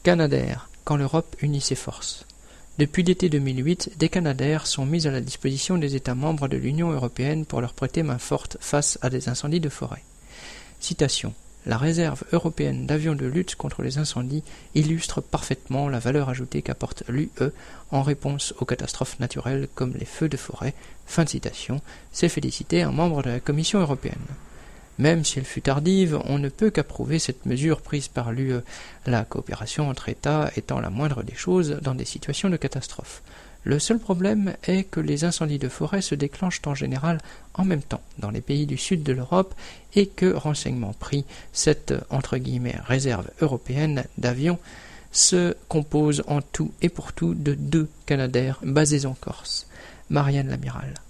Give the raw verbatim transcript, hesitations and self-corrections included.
Canadair, quand l'Europe unit ses forces. Depuis l'été deux mille huit, des Canadair sont mis à la disposition des États membres de l'Union européenne pour leur prêter main forte face à des incendies de forêt. Citation. La réserve européenne d'avions de lutte contre les incendies illustre parfaitement la valeur ajoutée qu'apporte l'U E en réponse aux catastrophes naturelles comme les feux de forêt. Fin de citation, s'est félicité un membre de la Commission européenne. Même si elle fut tardive, on ne peut qu'approuver cette mesure prise par l'U E, la coopération entre États étant la moindre des choses dans des situations de catastrophe. Le seul problème est que les incendies de forêt se déclenchent en général en même temps dans les pays du sud de l'Europe et que, renseignement pris, cette entre guillemets réserve européenne d'avions se compose en tout et pour tout de deux Canadair basés en Corse. Marianne Lamiral.